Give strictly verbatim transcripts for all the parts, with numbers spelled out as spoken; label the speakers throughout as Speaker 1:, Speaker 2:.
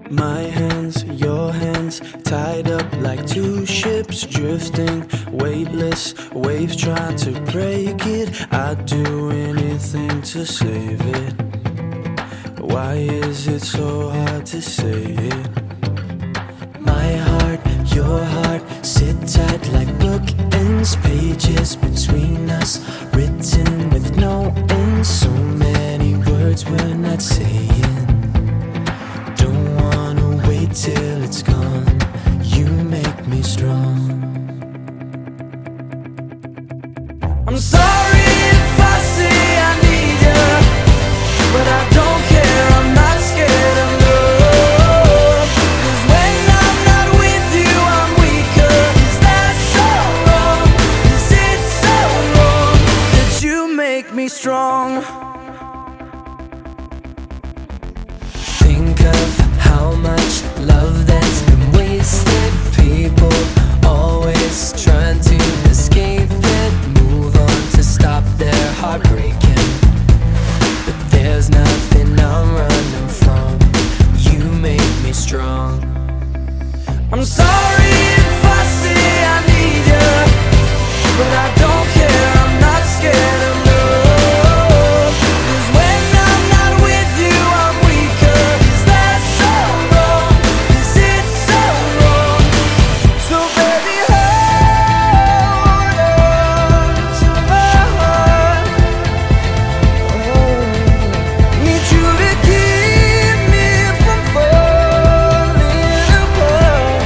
Speaker 1: My hands, your hands, tied up like two ships drifting, weightless, waves try to break it. I'd do anything to save it. Why is it so hard to say it? My heart, your heart, sit tight like bookends, pages between us, written with no end. So many words we're not saying. Don't wanna wait till it's gone. You make me strong. I'm sorry if I say I need you, but I don't care, I'm not scared of love. 'Cause when I'm not with you, I'm weaker. Is that so wrong? Is it so wrong that you make me strong? Think of how much love that's been wasted. People always trying to escape it, move on to stop their heart breaking. But there's nothing I'm running from. You make me strong. I'm sorry if I say I need you, but I don't care, I'm not scared of love. 'Cause when I'm not with you, I'm weaker. Is that so wrong? Is it so wrong? So baby, hold on to my heart. Oh, need you to keep me from falling apart.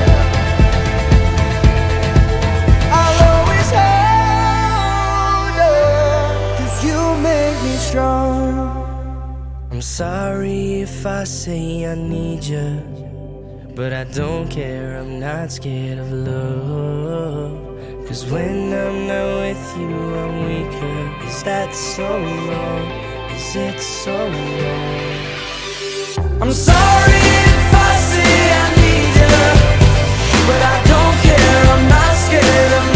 Speaker 1: I'll always hold on, 'cause you make me strong. I'm sorry if I say I need you, but I don't care, I'm not scared of love. 'Cause when I'm not with you, I'm weaker. Is that so wrong? Is it so wrong? I'm sorry if I say I need you, but I don't care, I'm not scared of